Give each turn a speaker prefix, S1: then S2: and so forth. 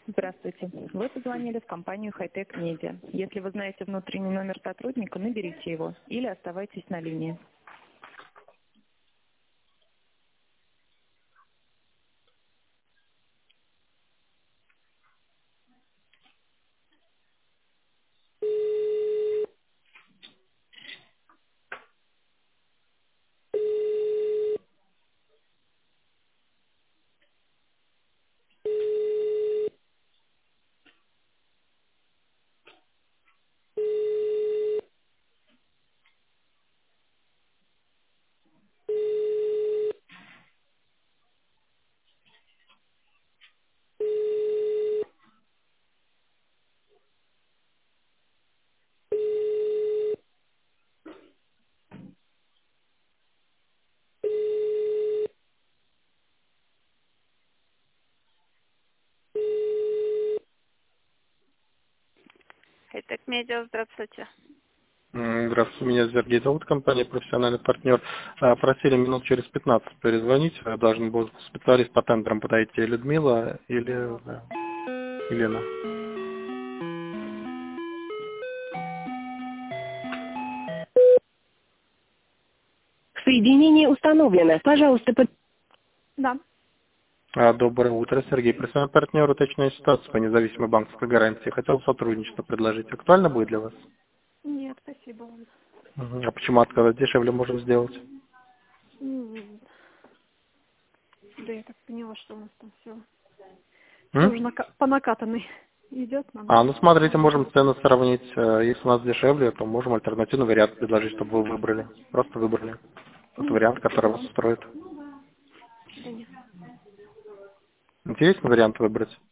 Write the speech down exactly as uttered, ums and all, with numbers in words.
S1: Здравствуйте. Вы позвонили в компанию Hightech Media. Если вы знаете внутренний номер сотрудника, наберите его или оставайтесь на линии.
S2: Hightech Media, здравствуйте.
S3: М, Здравствуйте, меня Сергей зовут, компания «Профессиональный партнер». А, Просили минут через пятнадцать перезвонить. А, Должен был специалист по тендерам подойти, Людмила или да, Елена.
S4: Соединение установлено. Пожалуйста, под... Да.
S3: А, Доброе утро, Сергей. Профессиональный партнер, уточняю ситуацию по независимой банковской гарантии. Хотел сотрудничество предложить. Актуально будет для вас?
S4: Нет, спасибо вам.
S3: Мгм. А почему отказать? Дешевле можем сделать.
S4: М, Да я так поняла, что у нас там все, все
S3: М?
S4: уже нака- по накатанной идет нам.
S3: А, ну смотрите, можем цены сравнить. Э, Если у нас дешевле, то можем альтернативный вариант предложить, чтобы вы выбрали. Просто выбрали тот
S4: Нет,
S3: вариант, который вас
S4: спасибо.
S3: устроит.
S4: Да нет.
S3: Интересный вариант выбрать.